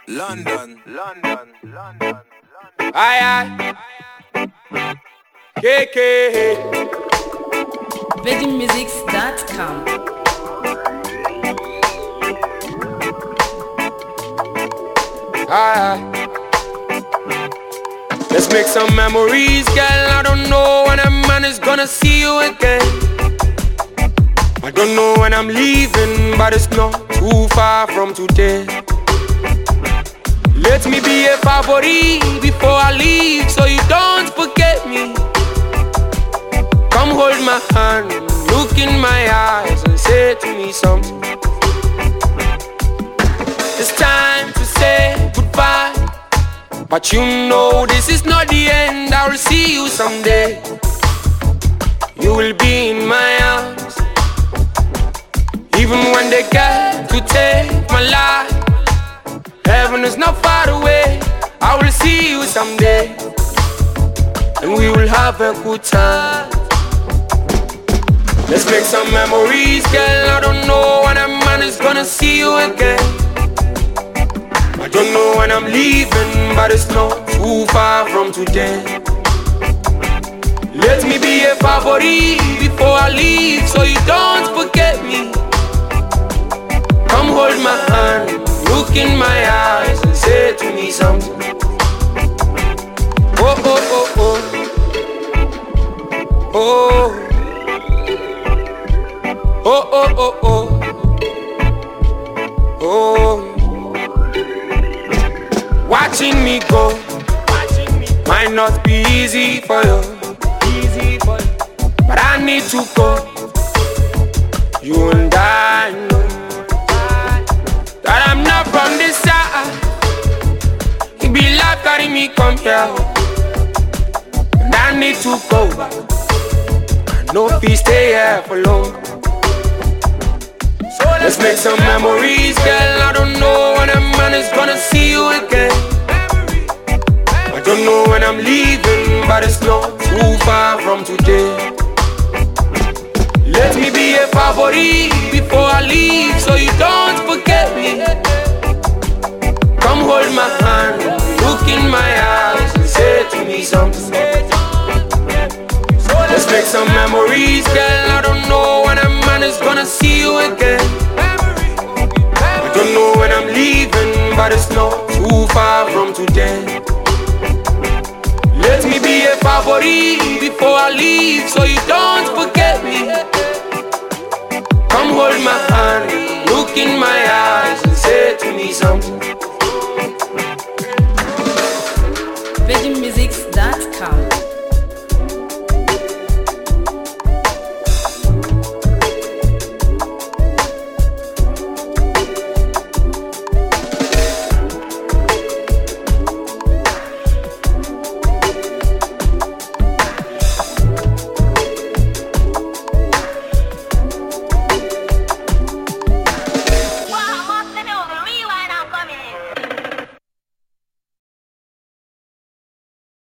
London. Aye. KK. VeggieMusics.com. Aye. Let's make some memories, girl. I don't know when a man is gonna see you again. I don't know when I'm leaving, but it's not too far from today. Let me be a favorite before I leave, so you don't forget me. Come hold my hand, look in my eyes and say to me something. It's time to say goodbye, but you know this is not the end. I will see you someday. You will be in my arms, even when they get to take my life. Heaven is not far away. I will see you someday, and we will have a good time. Let's make some memories, girl. I don't know when a man is gonna see you again. I don't know when I'm leaving, but it's not too far from today. Let me be a favorite before I leave, so you don't forget me. Come hold my hand, look in my eyes and say to me something. Oh, oh, oh, oh. Oh. Oh, oh, oh, oh. Oh. Watching me go might not be easy for you, but I need to go. You and I know that I'm not from this side. It be like carrying me come here, and I need to go back. I know if we stay here for long. So let's make some memories, girl. I don't know when a man is gonna see you again. I don't know when I'm leaving, but it's not too far from today. Let me be a favorite before I leave, so you don't forget me. Come hold my hand, look in my eyes and say to me something. Let's make some memories, girl. I don't know when a man is gonna see you again. I don't know when I'm leaving, but it's not too far from today. Let me be a favorite before I leave, so you don't forget.